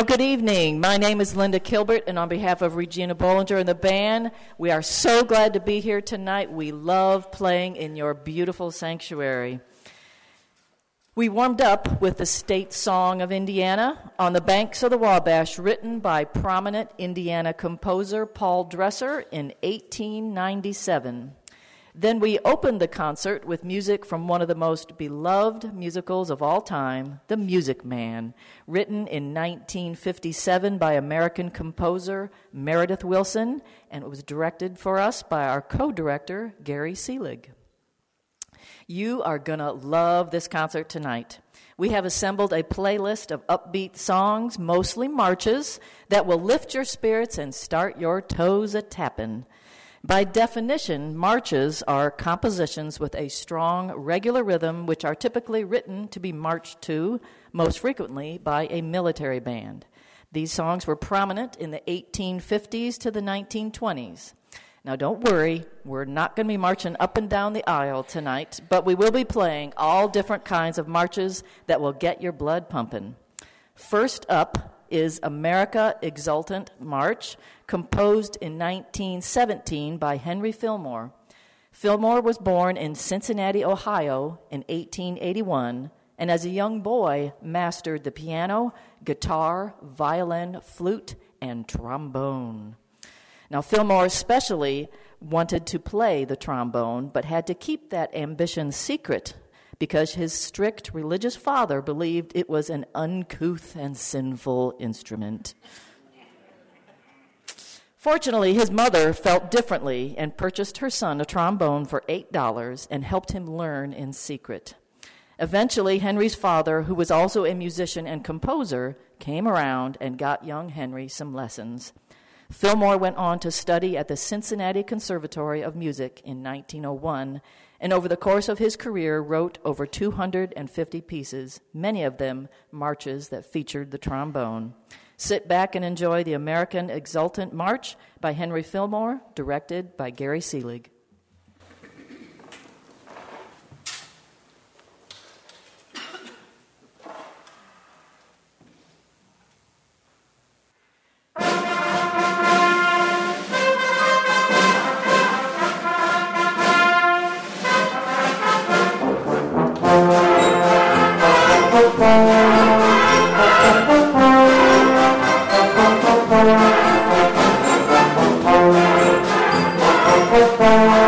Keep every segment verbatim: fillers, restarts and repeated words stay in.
Well, good evening. My name is Linda Kilbert, and on behalf of Regina Bollinger and the band, we are so glad to be here tonight. We love playing in your beautiful sanctuary. We warmed up with the state song of Indiana, On the Banks of the Wabash, written by prominent Indiana composer Paul Dresser in eighteen ninety-seven. Then we opened the concert with music from one of the most beloved musicals of all time, The Music Man, written in nineteen fifty-seven by American composer Meredith Willson, and it was directed for us by our co-director, Gary Seelig. You are going to love this concert tonight. We have assembled a playlist of upbeat songs, mostly marches, that will lift your spirits and start your toes a-tapping. By definition, marches are compositions with a strong, regular rhythm which are typically written to be marched to, most frequently by a military band. These songs were prominent in the eighteen fifties to the nineteen twenties. Now, don't worry, we're not going to be marching up and down the aisle tonight, but we will be playing all different kinds of marches that will get your blood pumping. First up is America Exultant March, composed in nineteen seventeen by Henry Fillmore. Fillmore was born in Cincinnati, Ohio in eighteen eighty-one, and as a young boy mastered the piano, guitar, violin, flute, and trombone. Now, Fillmore especially wanted to play the trombone, but had to keep that ambition secret because his strict religious father believed it was an uncouth and sinful instrument. Fortunately, his mother felt differently and purchased her son a trombone for eight dollars and helped him learn in secret. Eventually, Henry's father, who was also a musician and composer, came around and got young Henry some lessons. Fillmore went on to study at the Cincinnati Conservatory of Music in nineteen oh one, and over the course of his career wrote over two hundred fifty pieces, many of them marches that featured the trombone. Sit back and enjoy the American Exultant March by Henry Fillmore, directed by Gary Seelig. Thank you.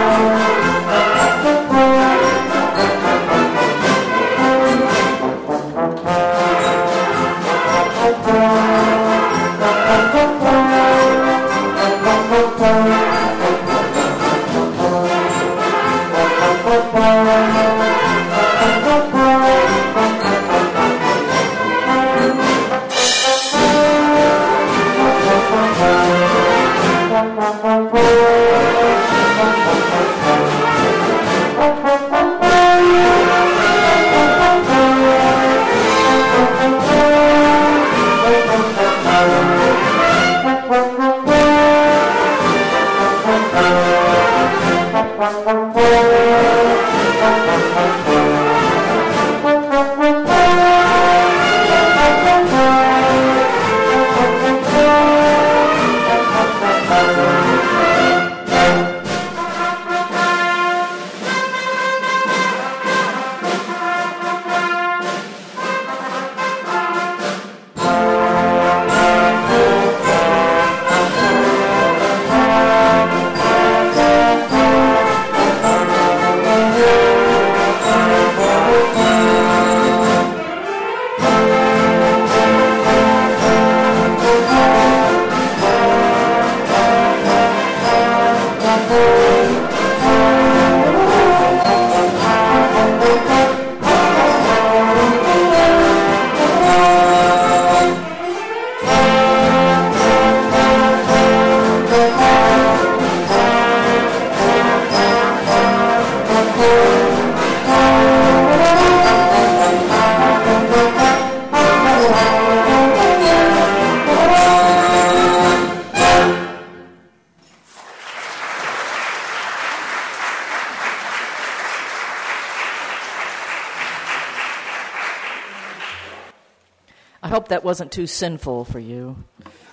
hope that wasn't too sinful for you.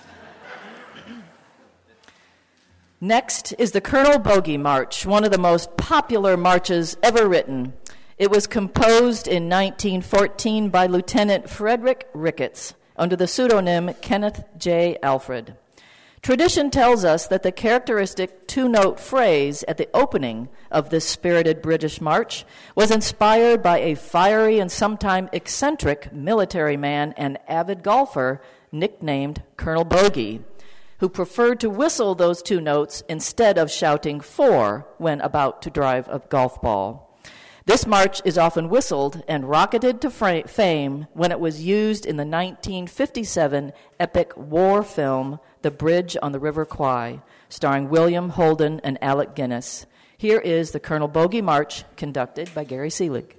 Next is the Colonel Bogey March, one of the most popular marches ever written. It was composed in nineteen fourteen by Lieutenant Frederick Ricketts under the pseudonym Kenneth J. Alfred. Tradition tells us that the characteristic two-note phrase at the opening of this spirited British march was inspired by a fiery and sometimes eccentric military man and avid golfer nicknamed Colonel Bogey, who preferred to whistle those two notes instead of shouting four when about to drive a golf ball. This march is often whistled and rocketed to fra- fame when it was used in the nineteen fifty-seven epic war film The Bridge on the River Kwai, starring William Holden and Alec Guinness. Here is the Colonel Bogey March, conducted by Gary Seelig.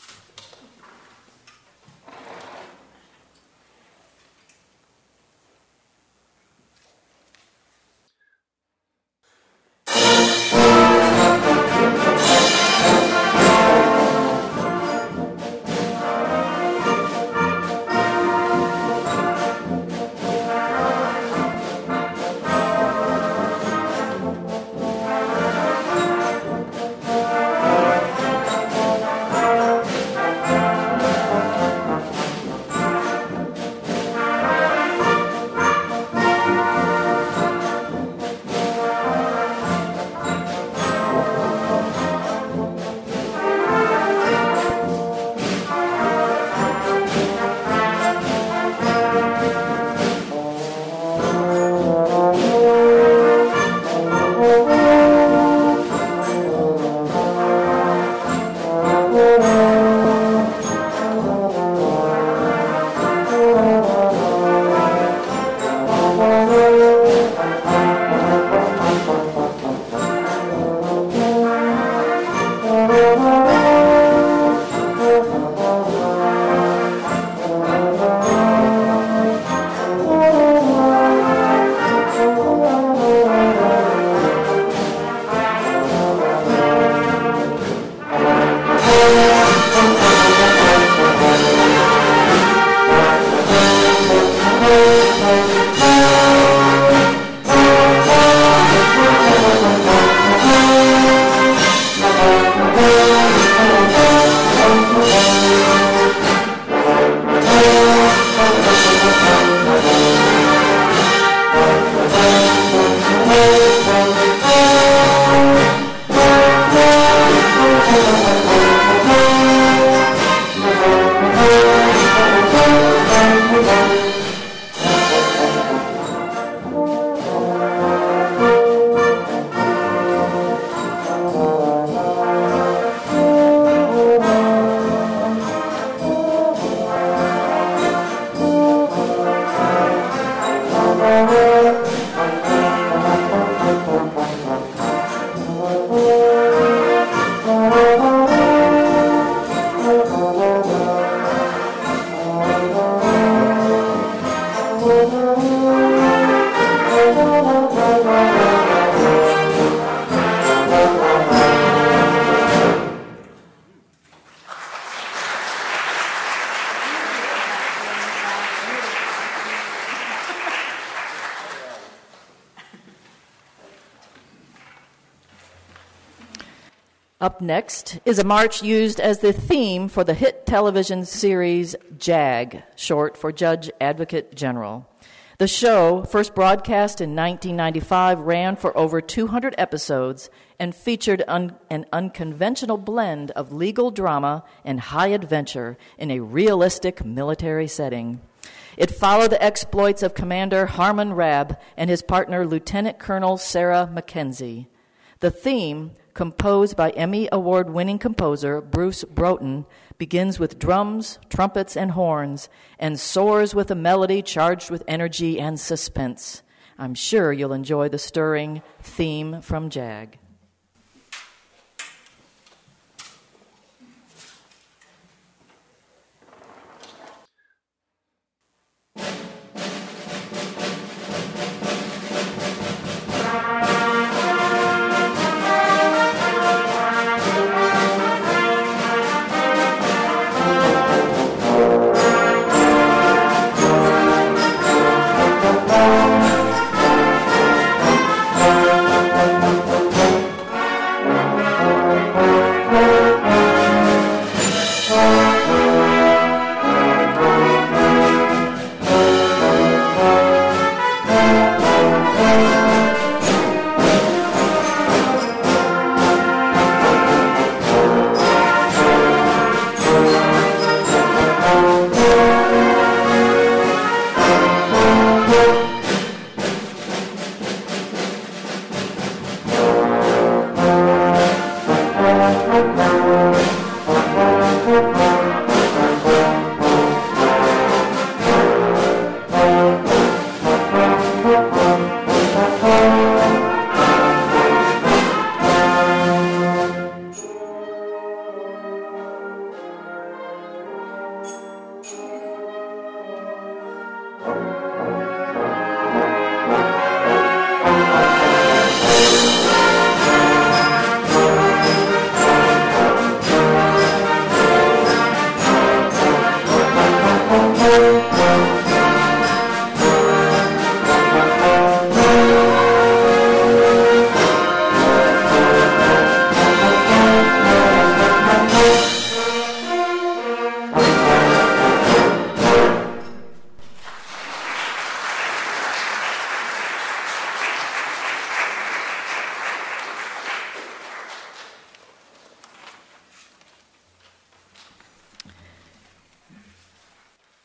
Up next is a march used as the theme for the hit television series JAG, short for Judge Advocate General. The show, first broadcast in nineteen ninety-five, ran for over two hundred episodes and featured un- an unconventional blend of legal drama and high adventure in a realistic military setting. It followed the exploits of Commander Harmon Rabb and his partner Lieutenant Colonel Sarah Mackenzie. The theme, composed by Emmy Award-winning composer Bruce Broughton, begins with drums, trumpets, and horns, and soars with a melody charged with energy and suspense. I'm sure you'll enjoy the stirring theme from JAG.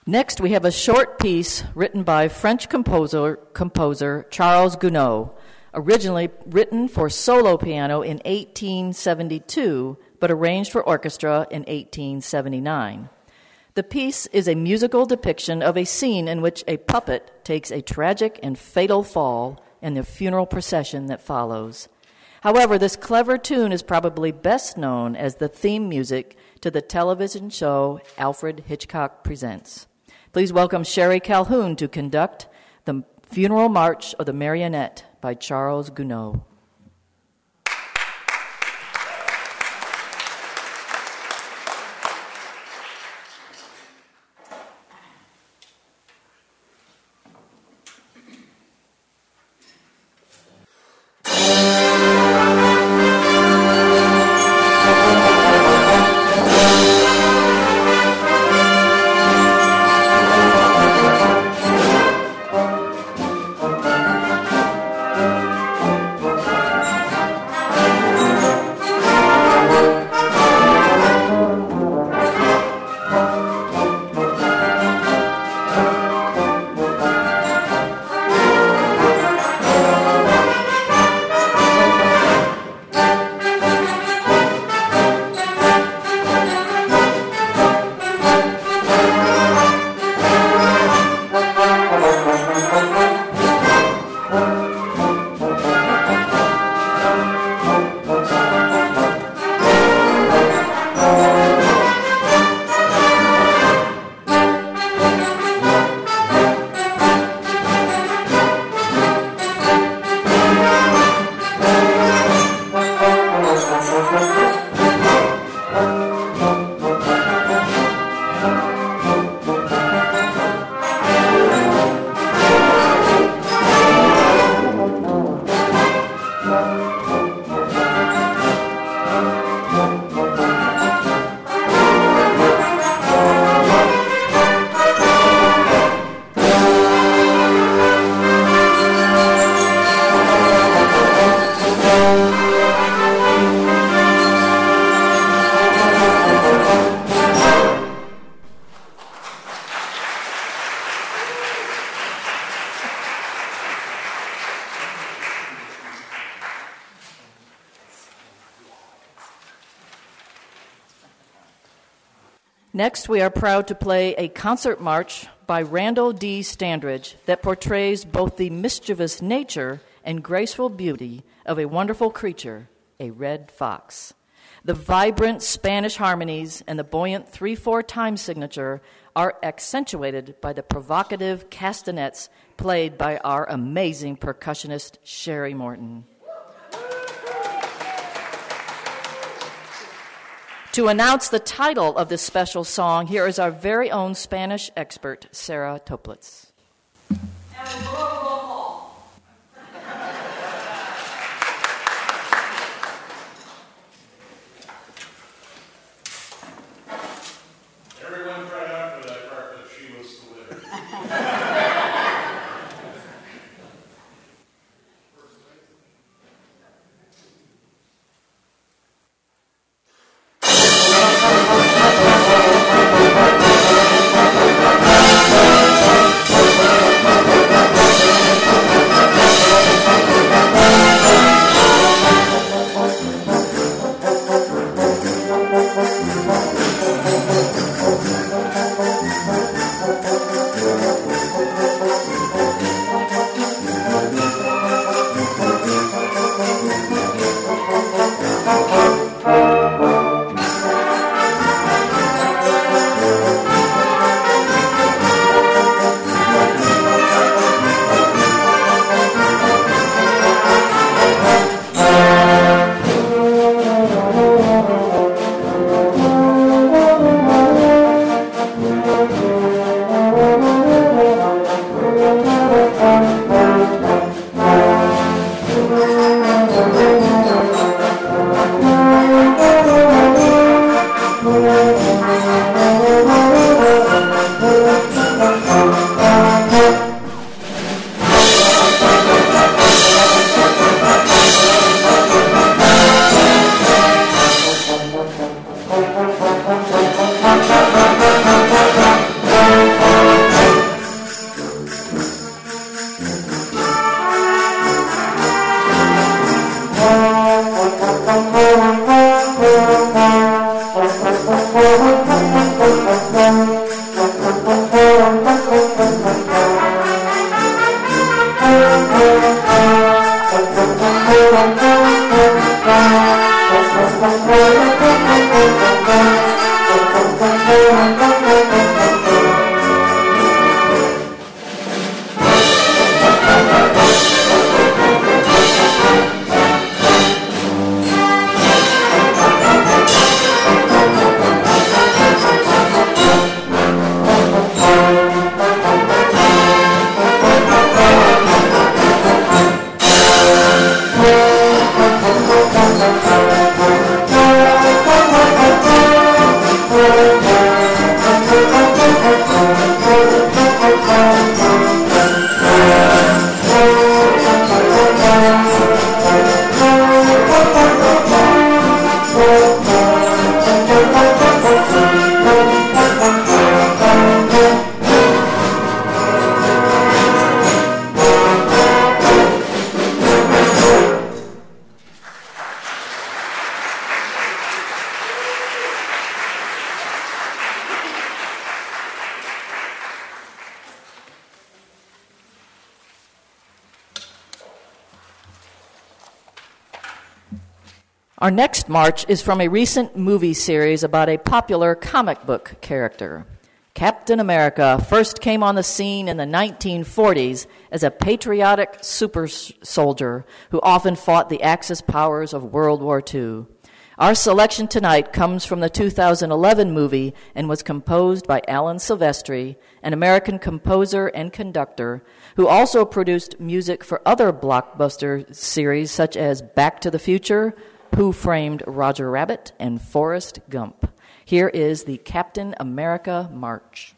Next, we have a short piece written by French composer, composer Charles Gounod, originally written for solo piano in eighteen seventy-two, but arranged for orchestra in eighteen seventy-nine. The piece is a musical depiction of a scene in which a puppet takes a tragic and fatal fall in the funeral procession that follows. However, this clever tune is probably best known as the theme music to the television show Alfred Hitchcock Presents. Please welcome Sherry Calhoun to conduct the Funeral March of the Marionette by Charles Gounod. Next, we are proud to play a concert march by Randall D. Standridge that portrays both the mischievous nature and graceful beauty of a wonderful creature, a red fox. The vibrant Spanish harmonies and the buoyant three four time signature are accentuated by the provocative castanets played by our amazing percussionist, Sherry Morton. To announce the title of this special song, here is our very own Spanish expert, Sarah Toplitz. Everyone cried out for that part that she was delivered. Thank you. Our next march is from a recent movie series about a popular comic book character. Captain America first came on the scene in the nineteen forties as a patriotic super soldier who often fought the Axis powers of World War Two. Our selection tonight comes from the two thousand eleven movie and was composed by Alan Silvestri, an American composer and conductor who also produced music for other blockbuster series such as Back to the Future, Who Framed Roger Rabbit, and Forrest Gump. Here is the Captain America March.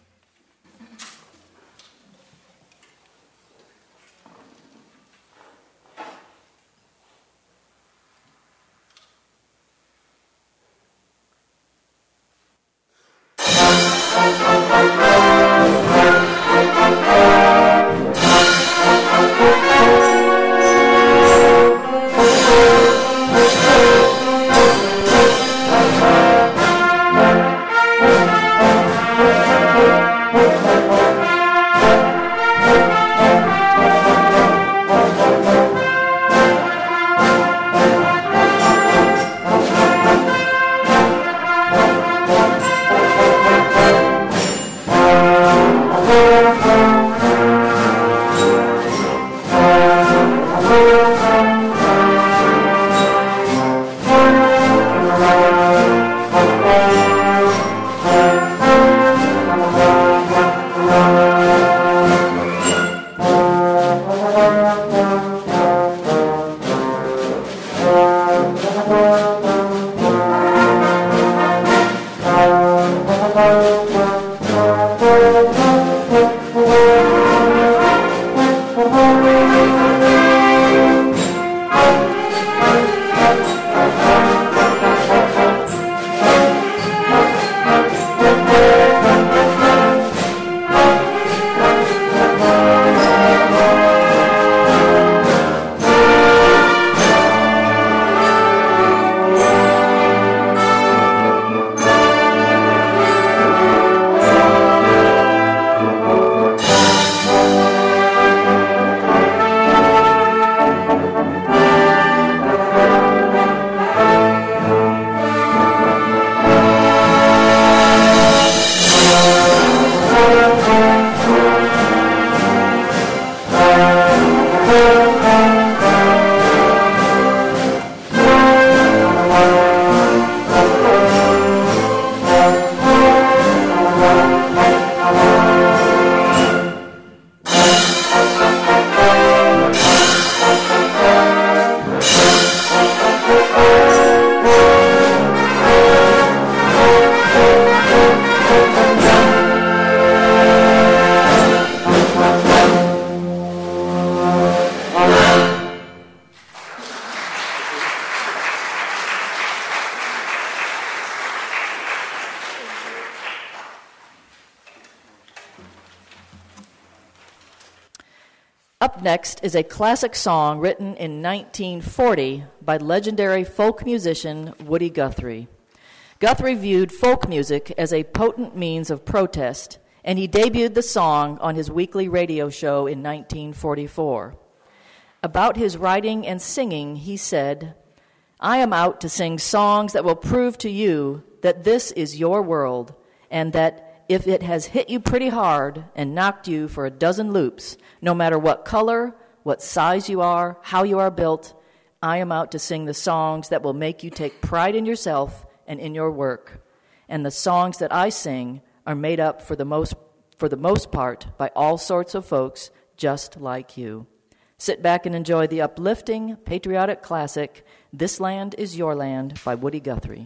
Up next is a classic song written in nineteen forty by legendary folk musician Woody Guthrie. Guthrie viewed folk music as a potent means of protest, and he debuted the song on his weekly radio show in nineteen forty-four. About his writing and singing, he said, "I am out to sing songs that will prove to you that this is your world, and that if it has hit you pretty hard and knocked you for a dozen loops, no matter what color, what size you are, how you are built, I am out to sing the songs that will make you take pride in yourself and in your work. And the songs that I sing are made up for the most for the most part by all sorts of folks just like you." Sit back and enjoy the uplifting, patriotic classic, This Land Is Your Land by Woody Guthrie.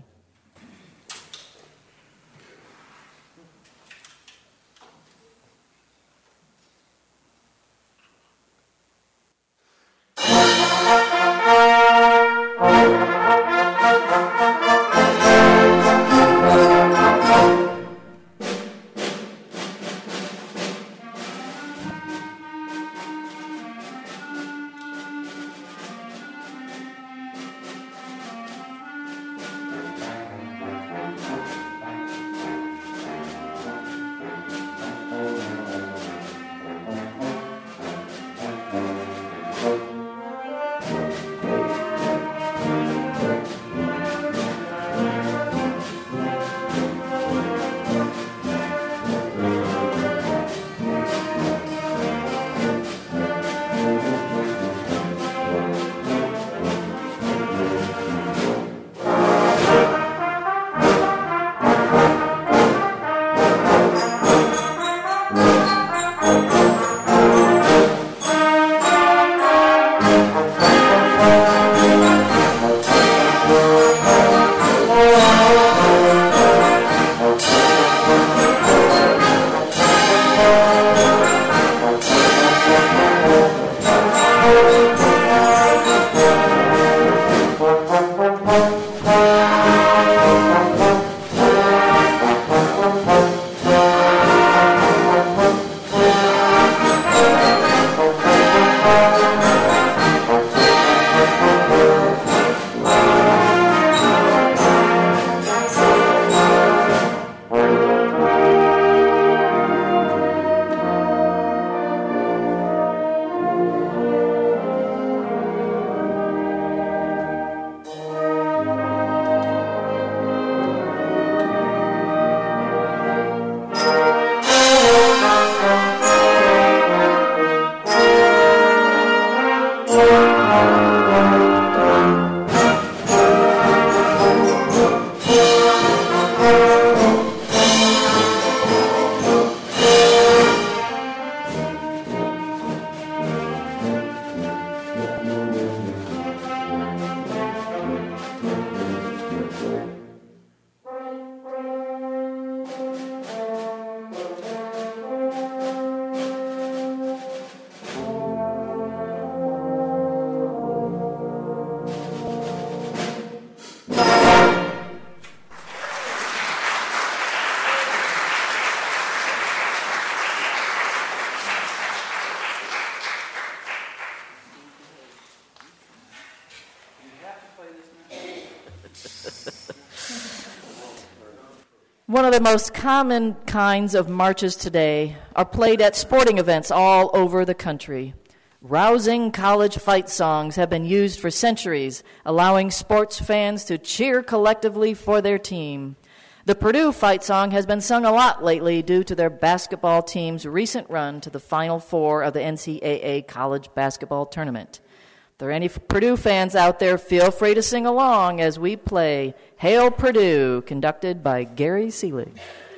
One of the most common kinds of marches today are played at sporting events all over the country. Rousing college fight songs have been used for centuries, allowing sports fans to cheer collectively for their team. The Purdue fight song has been sung a lot lately due to their basketball team's recent run to the Final Four of the N C double A college basketball tournament. If there are any Purdue fans out there, feel free to sing along as we play Hail Purdue, conducted by Gary Seelig.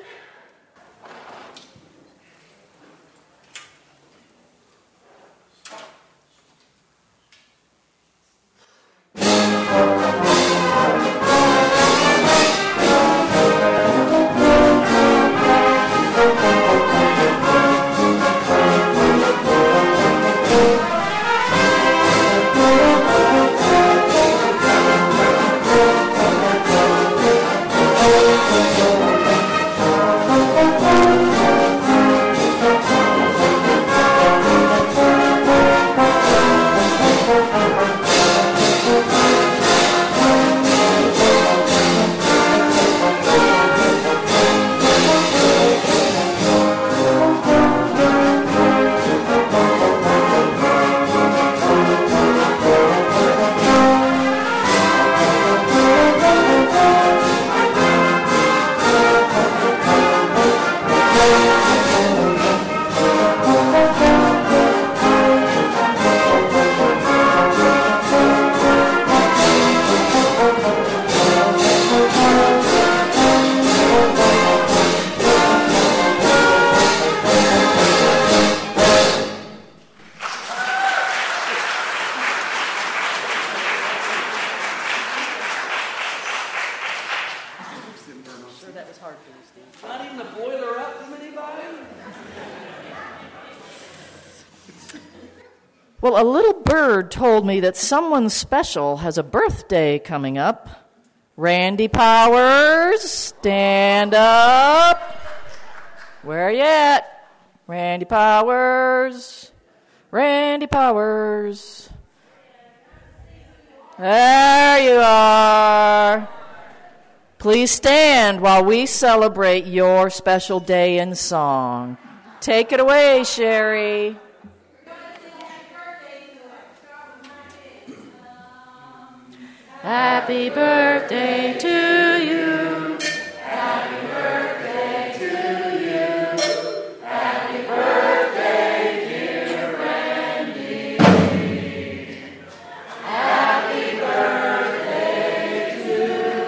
Well, a little bird told me that someone special has a birthday coming up. Randy Powers, stand up. Where are you at? Randy Powers. Randy Powers. There you are. Please stand while we celebrate your special day in song. Take it away, Sherry. Happy birthday to you. Happy birthday to you. Happy birthday, dear Randy. Happy birthday to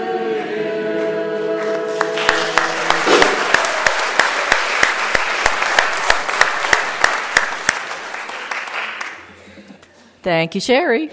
you. Thank you, Sherry.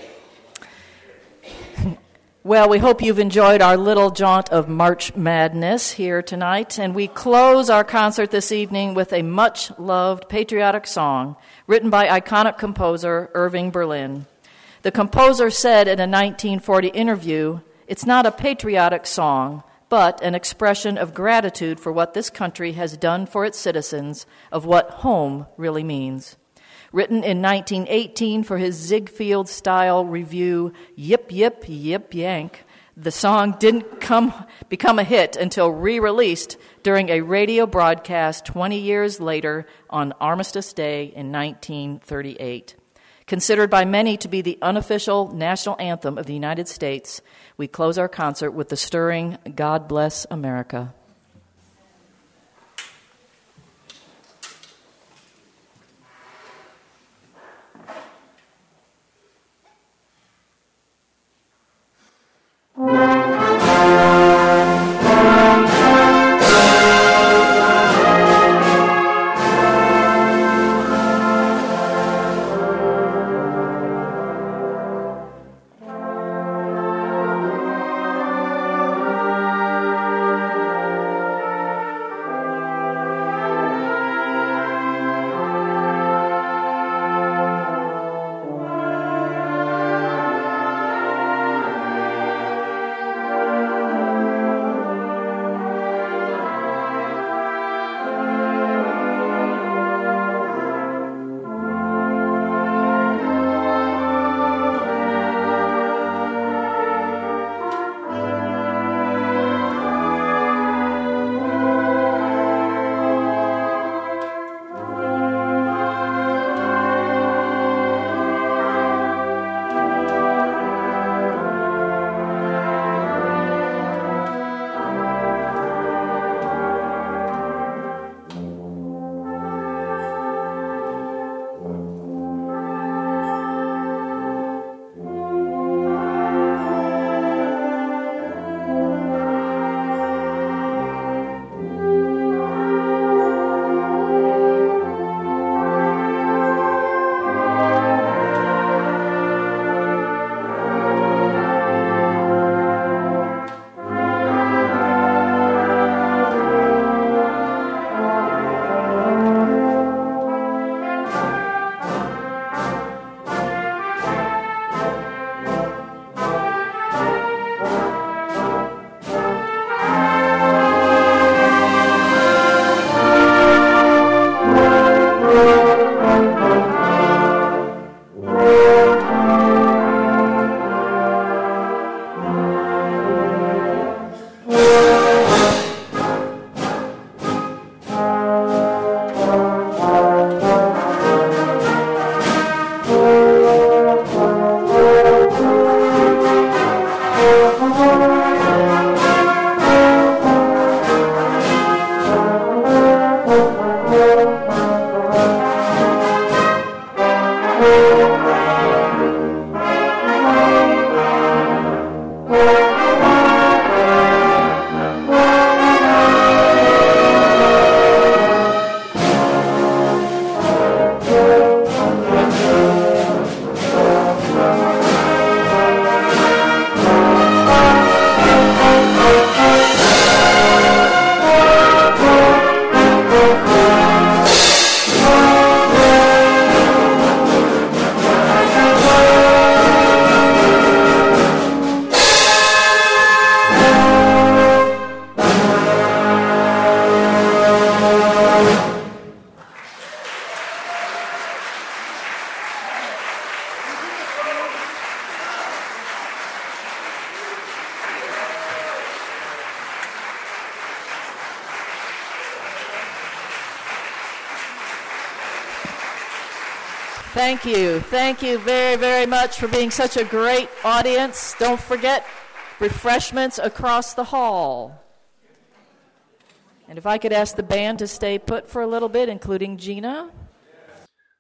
Well, we hope you've enjoyed our little jaunt of March Madness here tonight, and we close our concert this evening with a much-loved patriotic song written by iconic composer Irving Berlin. The composer said in a nineteen forty interview, "It's not a patriotic song, but an expression of gratitude for what this country has done for its citizens, of what home really means." Written in nineteen eighteen for his Ziegfeld-style review, Yip Yip Yip Yank, the song didn't come, become a hit until re-released during a radio broadcast twenty years later on Armistice Day in nineteen thirty-eight. Considered by many to be the unofficial national anthem of the United States, we close our concert with the stirring God Bless America. Thank you. Thank you very, very much for being such a great audience. Don't forget, refreshments across the hall. And if I could ask the band to stay put for a little bit, including Gina.